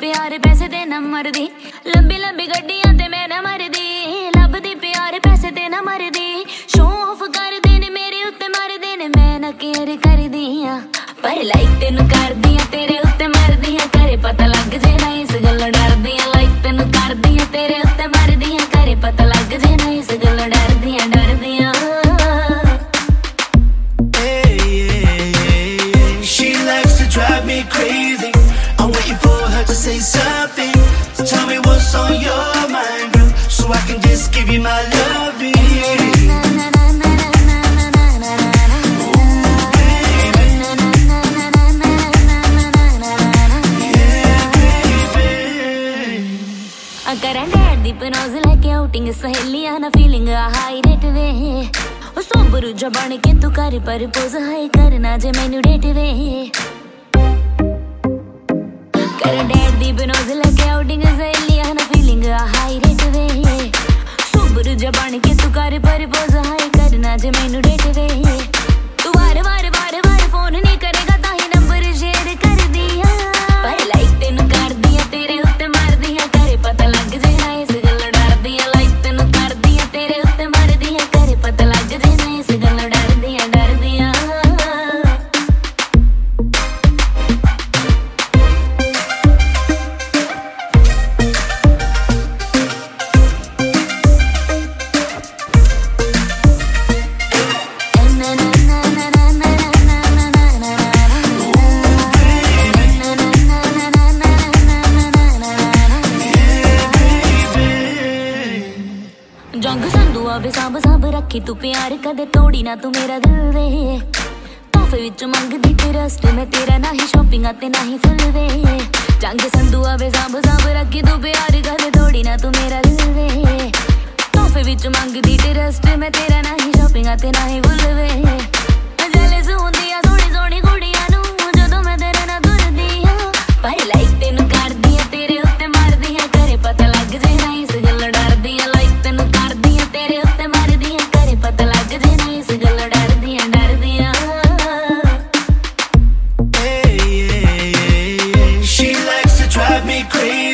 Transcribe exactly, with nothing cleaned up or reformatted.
प्यार पैसे ते ना मरदी, लंबी लंबी गड्डियां ते मैं ना मरदी, लभदी प्यार पैसे ते ना मरदी। शो ऑफ कर देने मेरे उत्ते मरदे ने, मैं ना केयर करदी हां पर लाइक तेनू करदी हां तेरे उत्ते मरदी हां, करे पता लग जे ना इस गल्लों डरदी हां। लाइक तेनू करदी हां तेरे उत्ते मरदी हां, करे पता लग जे ना इस गल्लों डरदी हां डरदी हां। Drive me crazy. I'm waiting for her to say something. So tell me what's on your mind, girl, so I can just give you my loving. Karan डैड दी पनोज लेके आउटिंग सहेलियां ना फीलिंग हाई रेट वे, ओ सोबरू जबान के तू कर पर पोज हाई करना जे मैनू डेट वे। करण डैड दी पनोज लेके आउटिंग सहेलियां ना फीलिंग हाई रेट वे, सोबरू जबान के तू कर पर पोज हाई करना जे मैनू डेट वे। तू बार बार बार बार फोन नहीं करेगा ताही नंबर शेयर कर दिया, पर लाइक तेनू कर दिया तेरे उत्ते मार दिया, करे पता लग जे ना इस गल्लों डरदी हां। लाइक तेनू कर दिया तेरे उत्ते मार दिया, करे पता लग जे ना इस गल्लों डरदी हां डरदी हां। जंग संधू आवे सांभ सांभ रखी तू प्यार कदे तोड़ी ना तू मेरा दिल वे, तोहफे विच मंगदी ट्रस्ट मैं तेरा ना ही शॉपिंग ते ना ही फुल वे। जंग संधू आवे सांभ सांभ रखी तू प्यार कदे तोड़ी ना तू मेरा दिल वे, तोहफे विच मंगदी ट्रस्ट मैं तेरा ना ही शॉपिंग ते ना ही फुल वे। जेलस हुंदी आ सोहणी सोहणी कुड़ियां नू जदों मैं तेरे नाल तुरदी हां, पर लाइक तेनू करदी हां तेरे उत्ते मरदी हां, करे पता लग जे ना इस गल्लों डरदी हां। लाइक तेनू करदी हां तेरे उत्ते मरदी हां, करे पता लग जे ना इस गल्लों डरदी हां डरदी हां। She likes to drive me crazy.